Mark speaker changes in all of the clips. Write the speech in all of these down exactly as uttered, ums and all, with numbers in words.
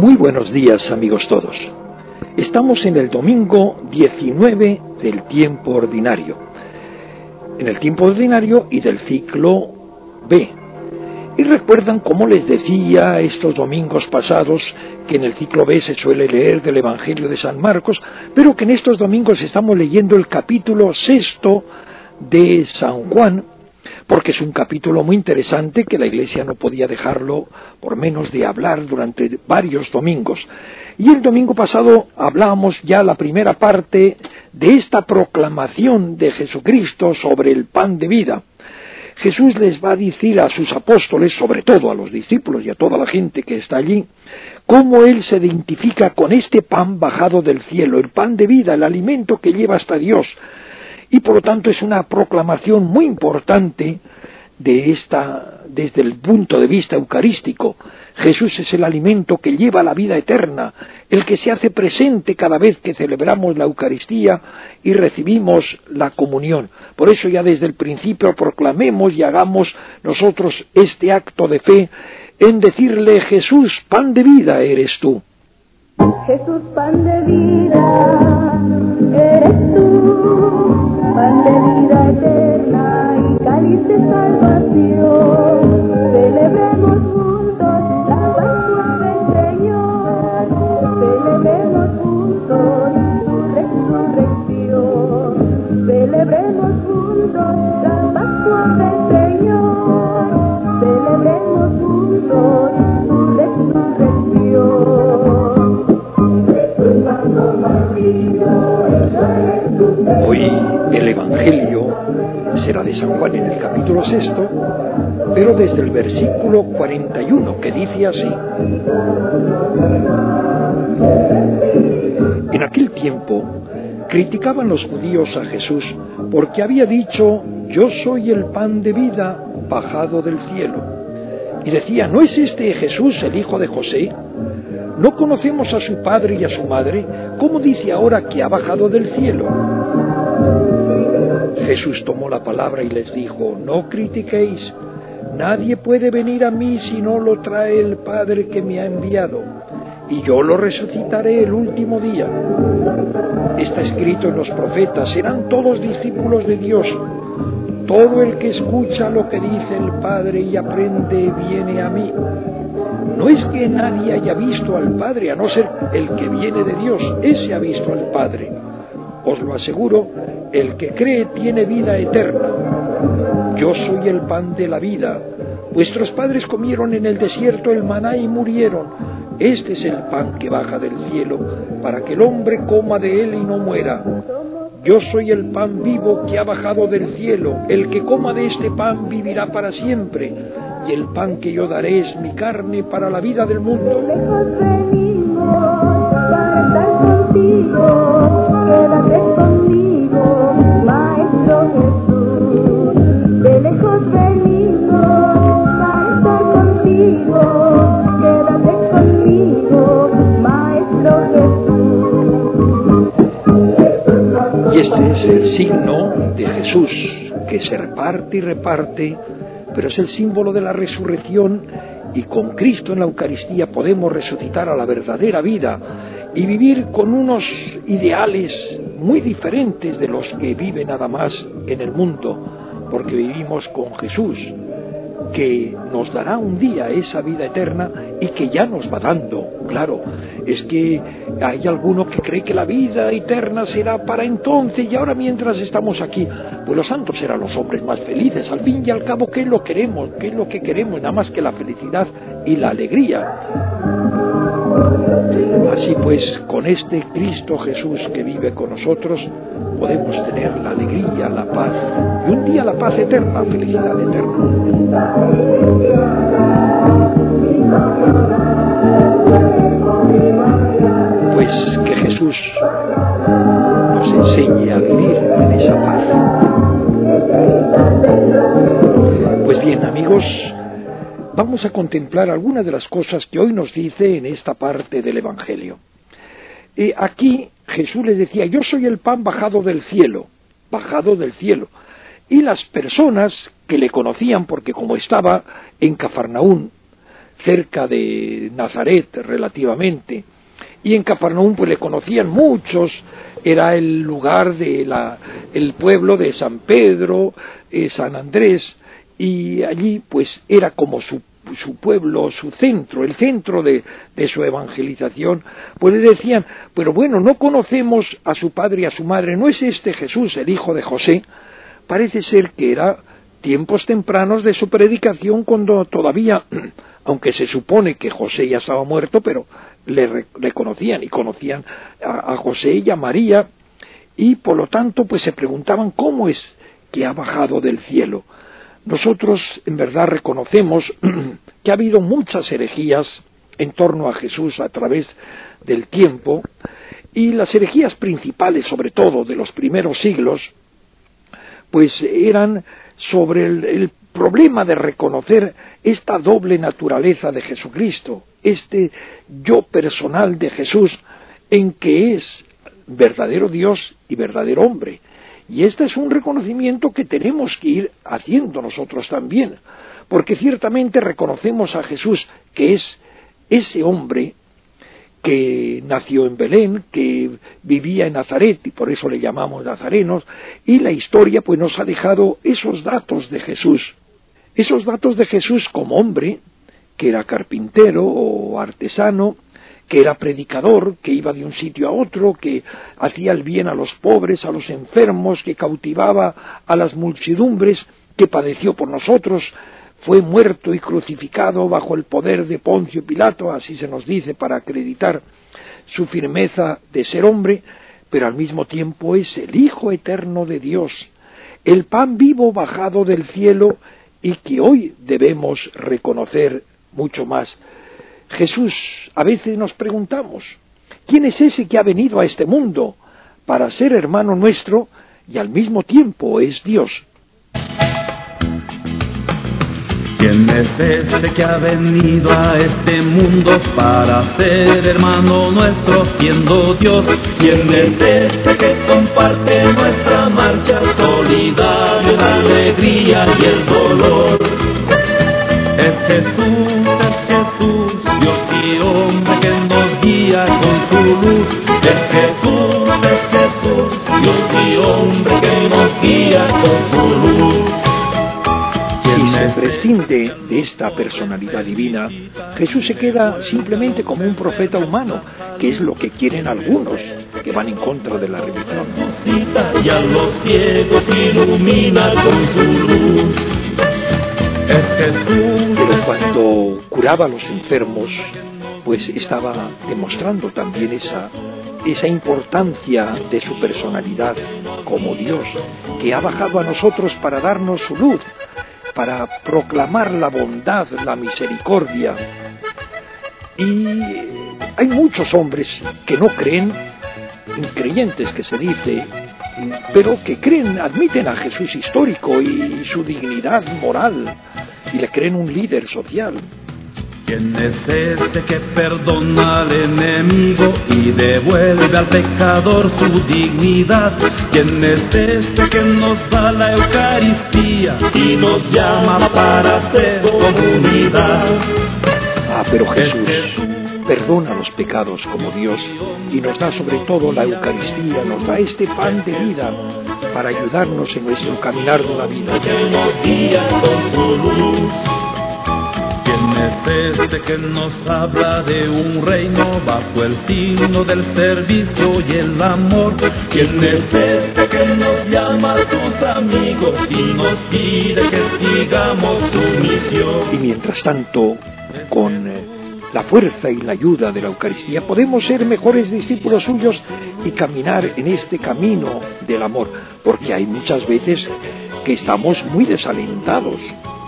Speaker 1: Muy buenos días, amigos todos. Estamos en el domingo diecinueve del tiempo ordinario, en el tiempo ordinario y del ciclo B. Y recuerdan, como les decía estos domingos pasados, que en el ciclo B se suele leer del Evangelio de San Marcos, pero que en estos domingos estamos leyendo el capítulo sexto de San Juan, porque es un capítulo muy interesante que la Iglesia no podía dejarlo por menos de hablar durante varios domingos. Y el domingo pasado hablábamos ya la primera parte de esta proclamación de Jesucristo sobre el pan de vida. Jesús les va a decir a sus apóstoles, sobre todo a los discípulos y a toda la gente que está allí, cómo Él se identifica con este pan bajado del cielo, el pan de vida, el alimento que lleva hasta Dios. Y por lo tanto es una proclamación muy importante de esta, desde el punto de vista eucarístico. Jesús es el alimento que lleva la vida eterna, el que se hace presente cada vez que celebramos la Eucaristía y recibimos la comunión. Por eso ya desde el principio proclamemos y hagamos nosotros este acto de fe en decirle: Jesús, pan de vida eres tú.
Speaker 2: Jesús, pan de vida eres tú, pan de vida eterna y cáliz de salvación. Celebremos juntos la Pascua del Señor, celebremos juntos su resurrección, celebremos juntos la Pascua del Señor, celebremos juntos su resurrección.
Speaker 1: Hoy el Evangelio será de San Juan en el capítulo sexto, pero desde el versículo cuarenta y uno, que dice así: En aquel tiempo criticaban los judíos a Jesús porque había dicho: yo soy el pan de vida bajado del cielo. Y decía: ¿no es este Jesús el hijo de José? ¿No conocemos a su padre y a su madre? ¿Cómo dice ahora que ha bajado del cielo? Jesús tomó la palabra y les dijo: no critiquéis. Nadie puede venir a mí si no lo trae el Padre que me ha enviado, y yo lo resucitaré el último día. Está escrito en los profetas: serán todos discípulos de Dios. Todo el que escucha lo que dice el Padre y aprende viene a mí. No es que nadie haya visto al Padre, a no ser el que viene de Dios, ese ha visto al Padre. Os lo aseguro, el que cree tiene vida eterna. Yo soy el pan de la vida. Vuestros padres comieron en el desierto el maná y murieron. Este es el pan que baja del cielo, para que el hombre coma de él y no muera. Yo soy el pan vivo que ha bajado del cielo. El que coma de este pan vivirá para siempre. Y el pan que yo daré es mi carne para la vida del mundo.
Speaker 2: De lejos venimos para estar contigo. Quédate conmigo, Maestro Jesús. De lejos venimos para estar contigo. Quédate conmigo, Maestro Jesús.
Speaker 1: Y este es el signo de Jesús, que se reparte y reparte, pero es el símbolo de la resurrección, y con Cristo en la Eucaristía podemos resucitar a la verdadera vida y vivir con unos ideales muy diferentes de los que vive nada más en el mundo, porque vivimos con Jesús, que nos dará un día esa vida eterna y que ya nos va dando. Claro, es que hay alguno que cree que la vida eterna será para entonces y ahora mientras estamos aquí. Pues los santos serán los hombres más felices. Al fin y al cabo, ¿qué es lo que queremos? ¿Qué es lo que queremos? Nada más que la felicidad y la alegría. Así pues, con este Cristo Jesús que vive con nosotros, podemos tener la alegría, la paz, y un día la paz eterna, felicidad eterna. Pues que Jesús nos enseñe a vivir en esa paz. Pues bien, amigos, vamos a contemplar algunas de las cosas que hoy nos dice en esta parte del Evangelio. Eh, aquí Jesús les decía: yo soy el pan bajado del cielo, bajado del cielo. Y las personas que le conocían, porque como estaba en Cafarnaún, cerca de Nazaret relativamente, y en Cafarnaúm pues le conocían muchos. Era el lugar de la, el pueblo de San Pedro, eh, San Andrés, y allí pues era como su, su pueblo, su centro, el centro de, de su evangelización. Pues le decían, pero bueno, no conocemos a su padre y a su madre, ¿no es este Jesús, el hijo de José? Parece ser que era tiempos tempranos de su predicación, cuando todavía, aunque se supone que José ya estaba muerto, pero le reconocían y conocían a, a José y a María, y por lo tanto pues se preguntaban cómo es que ha bajado del cielo. Nosotros en verdad reconocemos que ha habido muchas herejías en torno a Jesús a través del tiempo, y las herejías principales, sobre todo de los primeros siglos, pues eran sobre el, el problema de reconocer esta doble naturaleza de Jesucristo, este yo personal de Jesús, en que es verdadero Dios y verdadero hombre. Y este es un reconocimiento que tenemos que ir haciendo nosotros también, porque ciertamente reconocemos a Jesús que es ese hombre que nació en Belén, que vivía en Nazaret, y por eso le llamamos nazarenos, y la historia pues nos ha dejado esos datos de Jesús, esos datos de Jesús como hombre, que era carpintero o artesano, que era predicador, que iba de un sitio a otro, que hacía el bien a los pobres, a los enfermos, que cautivaba a las muchedumbres, que padeció por nosotros, fue muerto y crucificado bajo el poder de Poncio Pilato, así se nos dice, para acreditar su firmeza de ser hombre, pero al mismo tiempo es el Hijo eterno de Dios, el pan vivo bajado del cielo, y que hoy debemos reconocer mucho más. Jesús, a veces nos preguntamos, ¿quién es ese que ha venido a este mundo para ser hermano nuestro y al mismo tiempo es Dios?
Speaker 3: ¿Quién es ese que ha venido a este mundo para ser hermano nuestro siendo Dios? ¿Quién es ese que comparte nuestra marcha solidaria, la alegría y el dolor? Es Jesús, es Jesús, Dios y hombre que nos guía con su luz. Es Jesús, es Jesús, Dios y hombre que nos guía con su luz.
Speaker 1: Si se prescinde de esta personalidad divina, Jesús se queda simplemente como un profeta humano, que es lo que quieren algunos, que van en contra de la religión.
Speaker 3: Y a los ciegos ilumina con su luz. Es Jesús.
Speaker 1: Pero cuando curaba a los enfermos, pues estaba demostrando también esa, esa importancia de su personalidad como Dios, que ha bajado a nosotros para darnos su luz, para proclamar la bondad, la misericordia. Y hay muchos hombres que no creen, increyentes que se dice, pero que creen, admiten a Jesús histórico y su dignidad moral, y le creen un líder social.
Speaker 3: ¿Quién es ese que perdona al enemigo y devuelve al pecador su dignidad? ¿Quién es ese que nos da la Eucaristía y nos llama para ser comunidad?
Speaker 1: Ah, pero Jesús perdona los pecados como Dios y nos da sobre todo la Eucaristía, nos da este pan de vida para ayudarnos en nuestro caminar de la vida.
Speaker 3: Que nos guía con su luz. ¿Quién es este que nos habla de un reino bajo el signo del servicio y el amor? ¿Quién es este que nos llama a sus amigos y nos pide que sigamos su misión?
Speaker 1: Y mientras tanto, con eh, la fuerza y la ayuda de la Eucaristía, podemos ser mejores discípulos suyos y caminar en este camino del amor, porque hay muchas veces que estamos muy desalentados.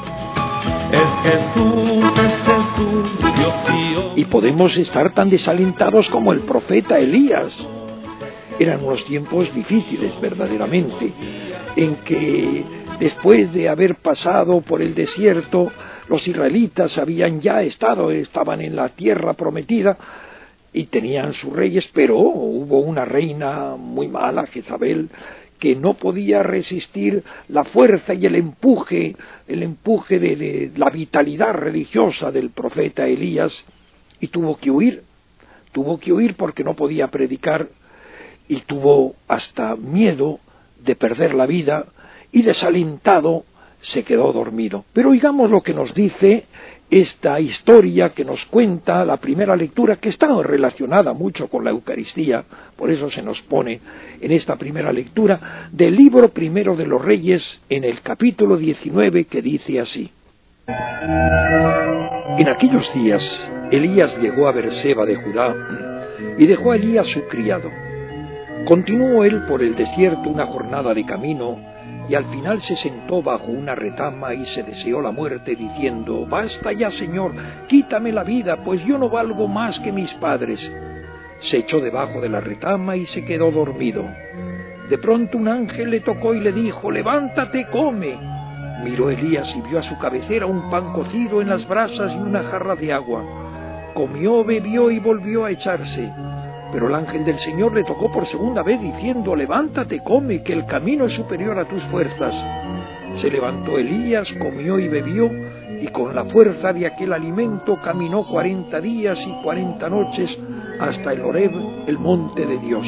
Speaker 3: Es Jesús, es Jesús, Dios y hombre.
Speaker 1: Y podemos estar tan desalentados como el profeta Elías. Eran unos tiempos difíciles verdaderamente, en que después de haber pasado por el desierto, los israelitas habían ya estado, estaban en la tierra prometida y tenían sus reyes, pero hubo una reina muy mala, Jezabel, que no podía resistir la fuerza y el empuje, el empuje de, de la vitalidad religiosa del profeta Elías, y tuvo que huir, tuvo que huir porque no podía predicar, y tuvo hasta miedo de perder la vida, y desalentado se quedó dormido. Pero oigamos lo que nos dice esta historia que nos cuenta la primera lectura, que está relacionada mucho con la Eucaristía, por eso se nos pone en esta primera lectura del libro primero de los Reyes, en el capítulo diecinueve, que dice así: En aquellos días Elías llegó a Berseba de Judá y dejó allí a su criado. Continuó él por el desierto una jornada de camino, y al final se sentó bajo una retama y se deseó la muerte, diciendo: «Basta ya, Señor, quítame la vida, pues yo no valgo más que mis padres». Se echó debajo de la retama y se quedó dormido. De pronto un ángel le tocó y le dijo: «Levántate, come». Miró Elías y vio a su cabecera un pan cocido en las brasas y una jarra de agua. Comió, bebió y volvió a echarse. Pero el ángel del Señor le tocó por segunda vez, diciendo: «Levántate, come, que el camino es superior a tus fuerzas». Se levantó Elías, comió y bebió, y con la fuerza de aquel alimento caminó cuarenta días y cuarenta noches hasta el Horeb, el monte de Dios.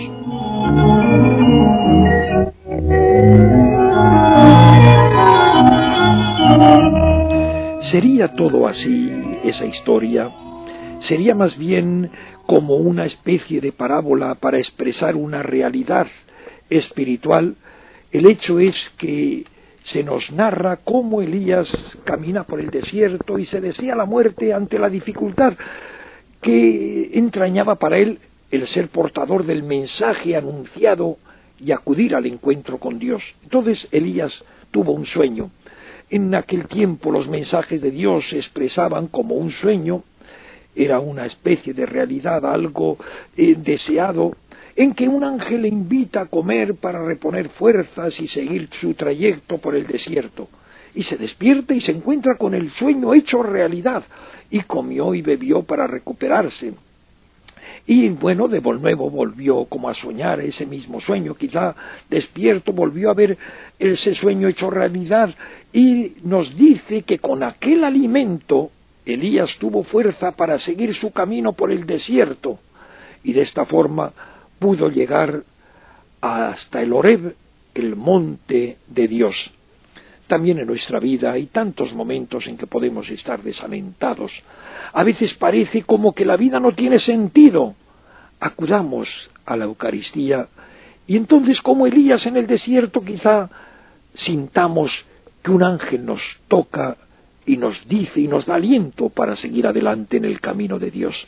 Speaker 1: ¿Sería todo así esa historia? ¿Sería más bien como una especie de parábola para expresar una realidad espiritual? El hecho es que se nos narra cómo Elías camina por el desierto y se desea la muerte ante la dificultad que entrañaba para él el ser portador del mensaje anunciado y acudir al encuentro con Dios. Entonces Elías tuvo un sueño. En aquel tiempo los mensajes de Dios se expresaban como un sueño. Era una especie de realidad, algo eh, deseado, en que un ángel le invita a comer para reponer fuerzas y seguir su trayecto por el desierto. Y se despierta y se encuentra con el sueño hecho realidad, y comió y bebió para recuperarse. Y bueno, de nuevo volvió como a soñar ese mismo sueño, quizá despierto volvió a ver ese sueño hecho realidad, y nos dice que con aquel alimento Elías tuvo fuerza para seguir su camino por el desierto, y de esta forma pudo llegar hasta el Horeb, el monte de Dios. También en nuestra vida hay tantos momentos en que podemos estar desalentados. A veces parece como que la vida no tiene sentido. Acudamos a la Eucaristía y entonces, como Elías en el desierto, quizá sintamos que un ángel nos toca y nos dice y nos da aliento para seguir adelante en el camino de Dios.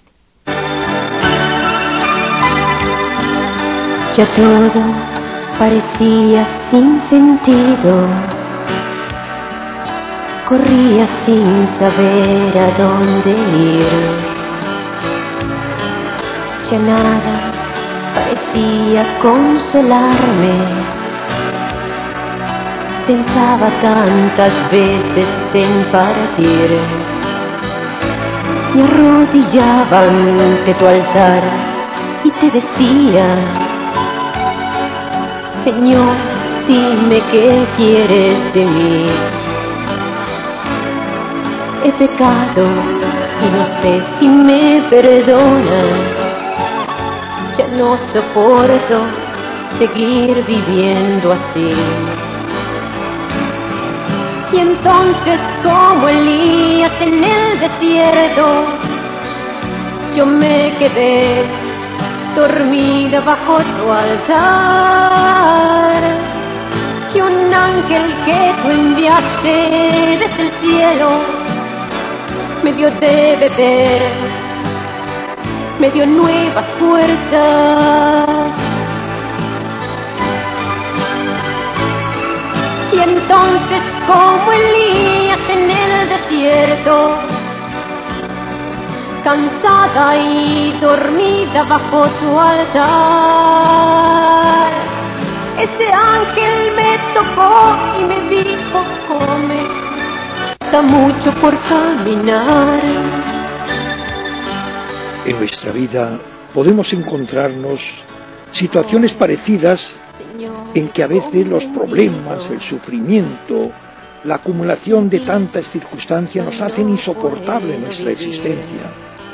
Speaker 4: Ya todo parecía sin sentido, corría sin saber a dónde ir. Ya nada parecía consolarme, pensaba tantas veces en partir. Me arrodillaba ante tu altar y te decía: Señor, dime qué quieres de mí. He pecado y no sé si me perdonas. Ya no soporto seguir viviendo así. Y entonces, como Elías en el desierto, yo me quedé dormida bajo tu altar. Y un ángel que tú enviaste desde el cielo me dio de beber, me dio nuevas fuerzas. Y entonces, como Elías en el desierto, cansada y dormida bajo tu altar, ese ángel me tocó y me dijo: come, falta mucho por caminar.
Speaker 1: En nuestra vida podemos encontrarnos situaciones parecidas en que a veces los problemas, el sufrimiento, la acumulación de tantas circunstancias nos hacen insoportable nuestra existencia.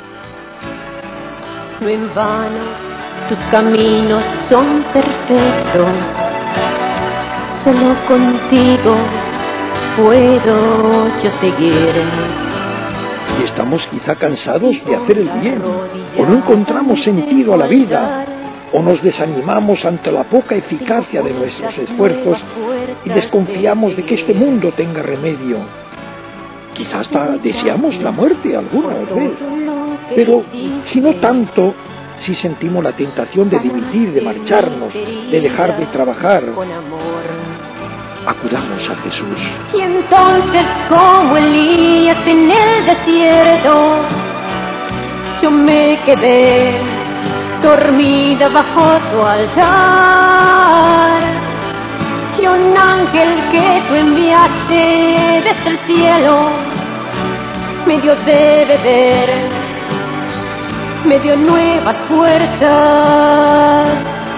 Speaker 4: No en vano, tus caminos son perfectos, solo contigo puedo yo seguir.
Speaker 1: Y estamos quizá cansados de hacer el bien, o no encontramos sentido a la vida, o nos desanimamos ante la poca eficacia de nuestros esfuerzos y desconfiamos de que este mundo tenga remedio. Quizá hasta deseamos la muerte alguna vez, pero si no tanto, si sentimos la tentación de dimitir, de marcharnos, de dejar de trabajar. Acudamos a Jesús.
Speaker 4: Y entonces, como Elías en el desierto, yo me quedé dormida bajo tu altar. Y un ángel que tú enviaste desde el cielo me dio de beber, me dio nuevas fuerzas.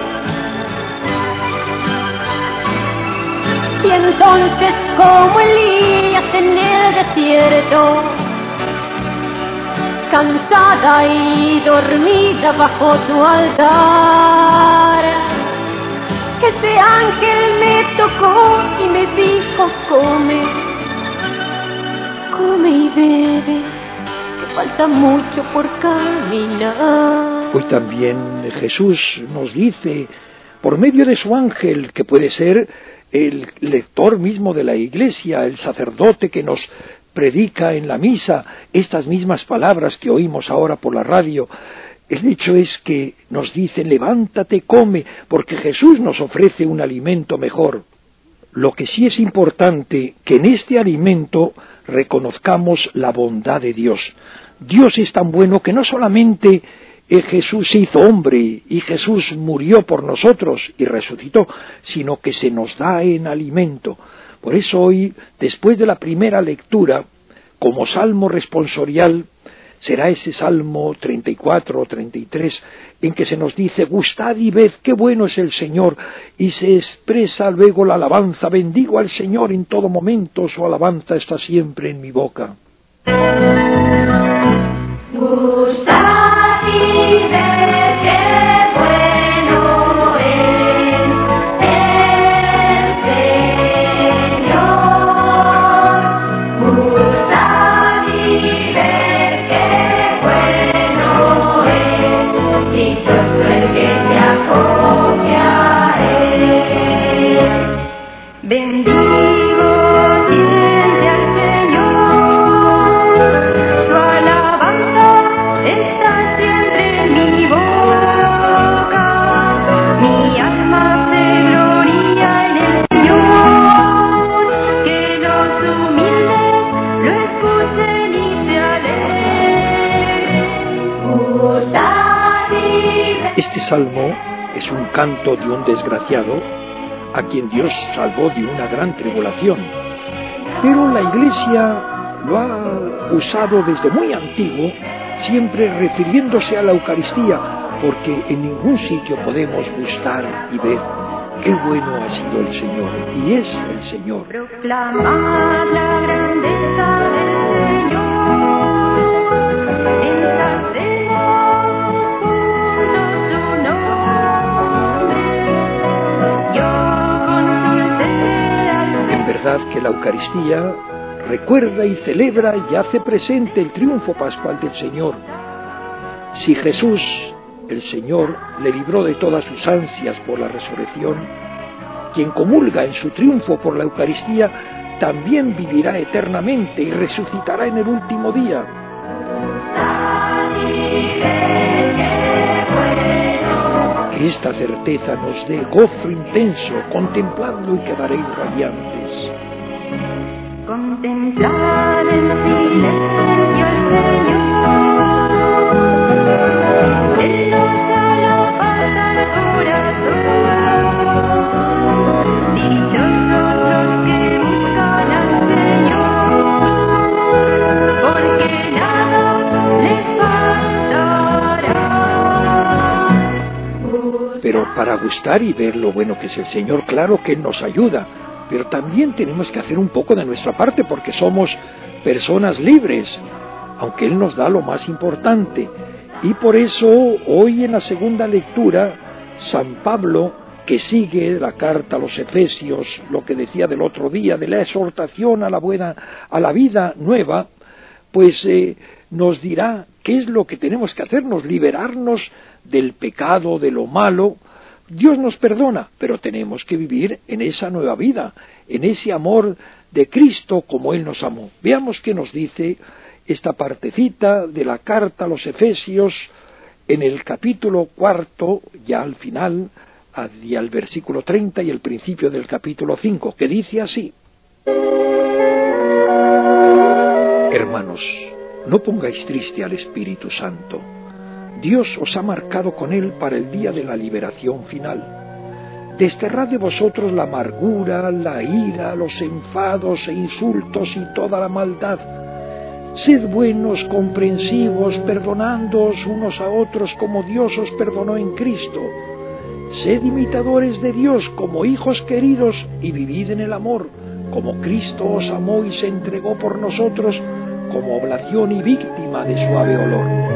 Speaker 4: Y entonces, como Elías en el desierto, cansada y dormida bajo tu altar, que ese ángel me tocó y me dijo: come, come y bebe, que falta mucho por caminar.
Speaker 1: Hoy también Jesús nos dice, por medio de su ángel, que puede ser el lector mismo de la Iglesia, el sacerdote que nos predica en la misa estas mismas palabras que oímos ahora por la radio. El hecho es que nos dicen: levántate, come, porque Jesús nos ofrece un alimento mejor. Lo que sí es importante, que en este alimento reconozcamos la bondad de Dios. Dios es tan bueno que no solamente Jesús se hizo hombre y Jesús murió por nosotros y resucitó, sino que se nos da en alimento. Por eso hoy, después de la primera lectura, como salmo responsorial, será ese salmo treinta y cuatro o treinta y tres, en que se nos dice: gustad y ved qué bueno es el Señor, y se expresa luego la alabanza: bendigo al Señor en todo momento, su alabanza está siempre en mi boca.
Speaker 2: Gustad y ved qué bueno es el Señor. Gustad y ved qué bueno es, dichoso el que se acoge a él. Bendigo siempre al Señor, su alabanza está siempre en mi boca. Mi alma se gloria en el Señor, que los humildes lo escuchen y se alegren. Gustad y ved.
Speaker 1: Este salmo es un canto de un desgraciado a quien Dios salvó de una gran tribulación. Pero la Iglesia lo ha usado desde muy antiguo, siempre refiriéndose a la Eucaristía, porque en ningún sitio podemos gustar y ver qué bueno ha sido el Señor, y es el Señor.
Speaker 2: Proclamad la grandeza del Señor, ensalcemos juntos su nombre. Yo consulté al
Speaker 1: En verdad que la Eucaristía recuerda y celebra y hace presente el triunfo pascual del Señor. Si Jesús, el Señor, le libró de todas sus ansias por la resurrección, quien comulga en su triunfo por la Eucaristía también vivirá eternamente y resucitará en el último día. Que esta certeza nos dé gozo intenso, contempladlo y quedaréis radiantes.
Speaker 2: contemplar en silencio al Señor. Él nos da la paz al corazón. Dichosos los que buscan al Señor, porque nada les faltará.
Speaker 1: Pero para gustar y ver lo bueno que es el Señor. Claro que Él nos ayuda, pero también tenemos que hacer un poco de nuestra parte porque somos personas libres, aunque Él nos da lo más importante. Y por eso hoy en la segunda lectura, San Pablo, que sigue la carta a los Efesios, lo que decía del otro día, de la exhortación a la buena, a la vida nueva, pues eh, nos dirá qué es lo que tenemos que hacernos, liberarnos del pecado, de lo malo. Dios nos perdona, pero tenemos que vivir en esa nueva vida, en ese amor de Cristo como Él nos amó. Veamos qué nos dice esta partecita de la carta a los Efesios en el capítulo cuarto, ya al final, hacia el versículo treinta y el principio del capítulo cinco, que dice así: Hermanos, no pongáis triste al Espíritu Santo. Dios os ha marcado con él para el día de la liberación final. Desterrad de vosotros la amargura, la ira, los enfados e insultos y toda la maldad. Sed buenos, comprensivos, perdonándoos unos a otros como Dios os perdonó en Cristo. Sed imitadores de Dios como hijos queridos y vivid en el amor, como Cristo os amó y se entregó por nosotros como oblación y víctima de suave olor.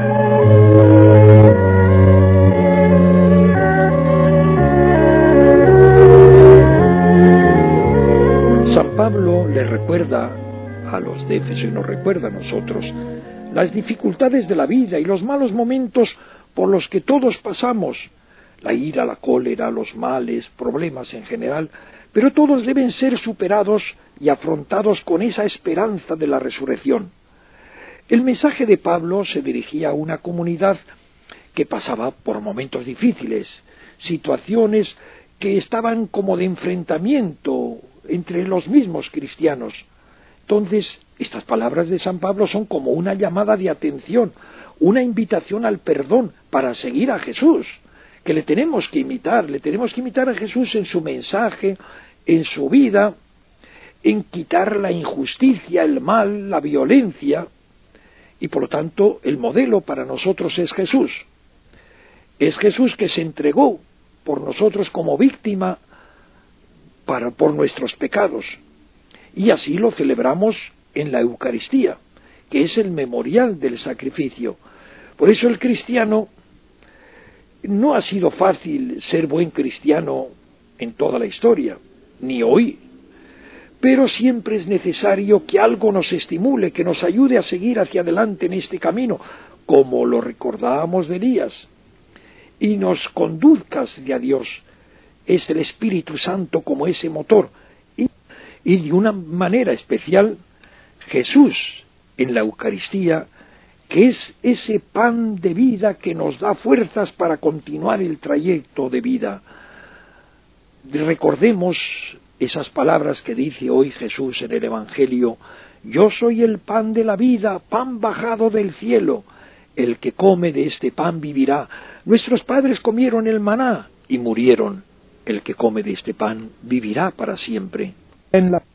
Speaker 1: San Pablo le recuerda a los de Éfeso y nos recuerda a nosotros las dificultades de la vida y los malos momentos por los que todos pasamos, la ira, la cólera, los males, problemas en general, pero todos deben ser superados y afrontados con esa esperanza de la resurrección. El mensaje de Pablo se dirigía a una comunidad que pasaba por momentos difíciles, situaciones que estaban como de enfrentamiento entre los mismos cristianos. Entonces, estas palabras de San Pablo son como una llamada de atención, una invitación al perdón para seguir a Jesús, que le tenemos que imitar, le tenemos que imitar a Jesús en su mensaje, en su vida, en quitar la injusticia, el mal, la violencia, y por lo tanto el modelo para nosotros es Jesús. Es Jesús que se entregó por nosotros como víctima para, por nuestros pecados. Y así lo celebramos en la Eucaristía, que es el memorial del sacrificio. Por eso el cristiano, no ha sido fácil ser buen cristiano en toda la historia, ni hoy, pero siempre es necesario que algo nos estimule, que nos ayude a seguir hacia adelante en este camino, como lo recordábamos de Elías, y nos conduzca hacia Dios. Es el Espíritu Santo como ese motor, y, y de una manera especial Jesús en la Eucaristía, que es ese pan de vida que nos da fuerzas para continuar el trayecto de vida. Recordemos esas palabras que dice hoy Jesús en el Evangelio: yo soy el pan de la vida, pan bajado del cielo, el que come de este pan vivirá. Nuestros padres comieron el maná y murieron, el que come de este pan vivirá para siempre. En la...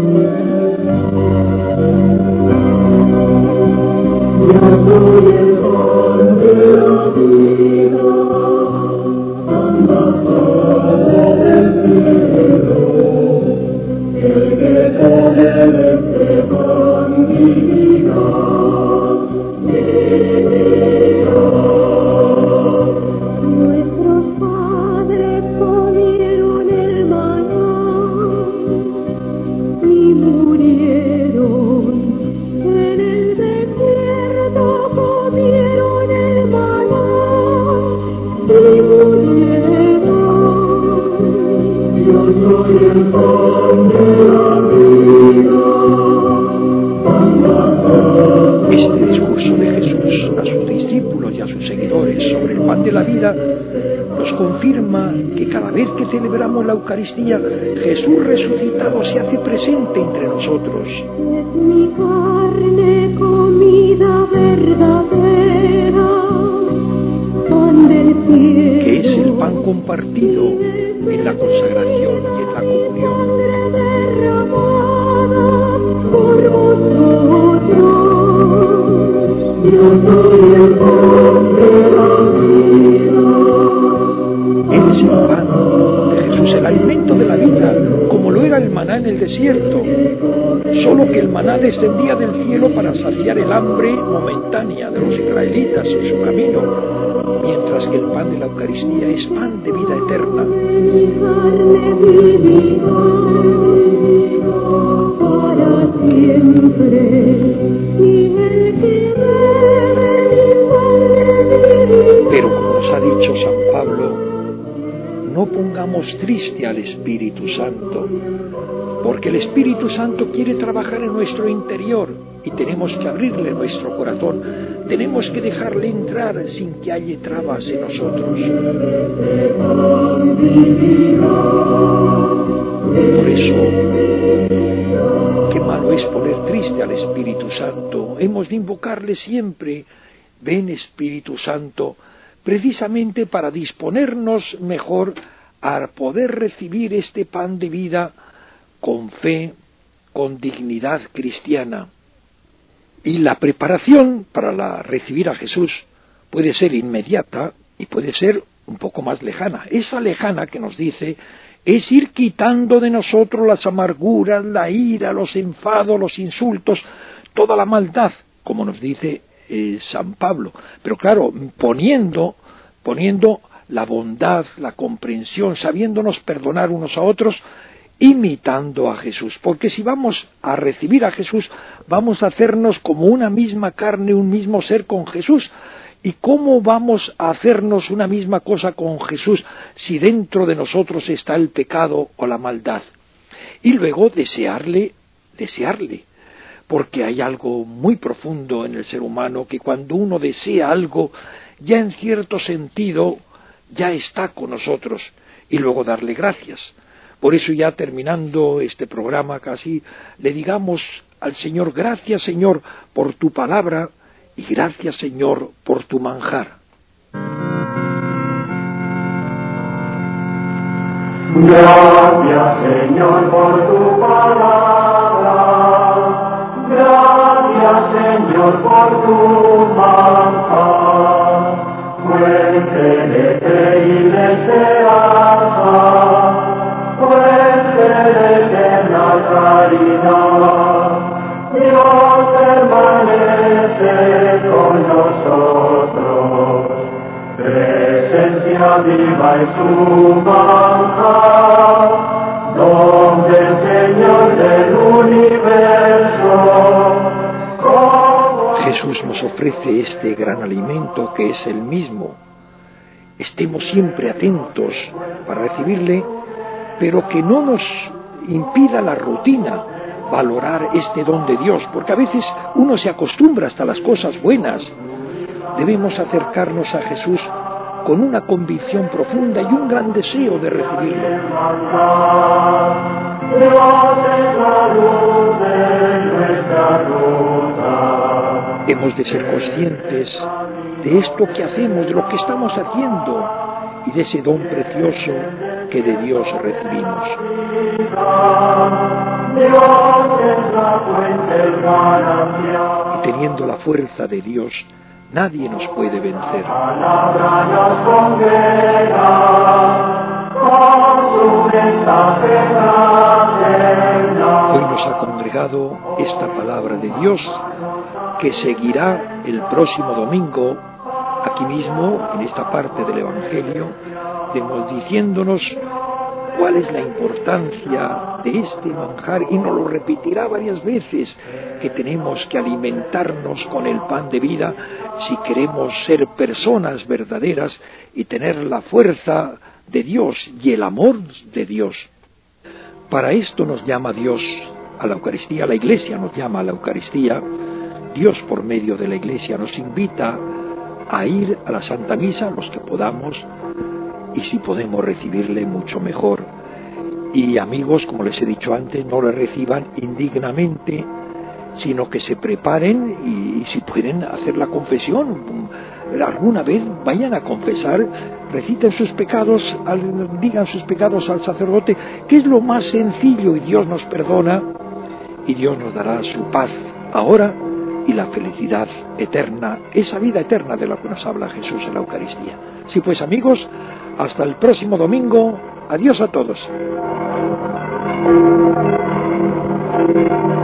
Speaker 1: Este discurso de Jesús a sus discípulos y a sus seguidores sobre el pan de la vida nos confirma que cada vez que celebramos la Eucaristía, Jesús resucitado se hace presente entre nosotros.
Speaker 4: Es mi carne, comida verdadera, pan del cielo,
Speaker 1: que es el pan compartido en la consagración y en la comunión.
Speaker 4: derramada por vosotros. Yo soy el pan de la vida.
Speaker 1: desierto, solo que el maná descendía del cielo para saciar el hambre momentánea de los israelitas en su camino, mientras que el pan de la Eucaristía es pan de vida eterna. Pero como nos ha dicho San Pablo, no pongamos triste al Espíritu Santo, porque el Espíritu Santo quiere trabajar en nuestro interior y tenemos que abrirle nuestro corazón, tenemos que dejarle entrar sin que haya trabas en nosotros. Por eso, qué malo es poner triste al Espíritu Santo. Hemos de invocarle siempre: ven Espíritu Santo, precisamente para disponernos mejor a poder recibir este pan de vida con fe, con dignidad cristiana. Y la preparación para la, recibir a Jesús puede ser inmediata y puede ser un poco más lejana. Esa lejana que nos dice es ir quitando de nosotros las amarguras, la ira, los enfados, los insultos, toda la maldad, como nos dice eh, San Pablo. Pero claro, poniendo, poniendo la bondad, la comprensión, sabiéndonos perdonar unos a otros, imitando a Jesús. Porque si vamos a recibir a Jesús, vamos a hacernos como una misma carne, un mismo ser con Jesús. ¿Y cómo vamos a hacernos una misma cosa con Jesús si dentro de nosotros está el pecado o la maldad? Y luego desearle, desearle, porque hay algo muy profundo en el ser humano, que cuando uno desea algo, ya en cierto sentido, ya está con nosotros, y luego darle gracias. Por eso, ya terminando este programa casi, le digamos al Señor: gracias, Señor, por tu palabra, y gracias, Señor, por tu manjar.
Speaker 3: Gracias, Señor, por tu palabra. Gracias, Señor, por tu manjar. Fuente de fe y de esperanza, fuente de eterna caridad. Dios permanece con nosotros, presencia viva en su manjar, don del Señor del universo.
Speaker 1: Jesús nos ofrece este gran alimento que es el mismo. Estemos siempre atentos para recibirle, pero que no nos impida la rutina valorar este don de Dios, porque a veces uno se acostumbra hasta las cosas buenas. Debemos acercarnos a Jesús con una convicción profunda y un gran deseo de recibirlo. Hemos de ser conscientes de esto que hacemos, de lo que estamos haciendo y de ese don precioso que de Dios recibimos. Y teniendo la fuerza de Dios, nadie nos puede vencer. Hoy nos ha congregado esta palabra de Dios, que seguirá el próximo domingo, aquí mismo, en esta parte del Evangelio, diciéndonos cuál es la importancia de este manjar, y nos lo repetirá varias veces, que tenemos que alimentarnos con el pan de vida si queremos ser personas verdaderas y tener la fuerza de Dios y el amor de Dios. Para esto nos llama Dios a la Eucaristía, la Iglesia nos llama a la Eucaristía. Dios, por medio de la Iglesia, nos invita a ir a la Santa Misa, los que podamos, y si podemos recibirle, mucho mejor. Y amigos, como les he dicho antes, no le reciban indignamente, sino que se preparen y, y si pueden hacer la confesión, alguna vez vayan a confesar, reciten sus pecados, al, digan sus pecados al sacerdote, que es lo más sencillo, y Dios nos perdona y Dios nos dará su paz ahora y la felicidad eterna, esa vida eterna de la que nos habla Jesús en la Eucaristía. Sí, pues amigos, hasta el próximo domingo. Adiós a todos.
Speaker 2: Señor.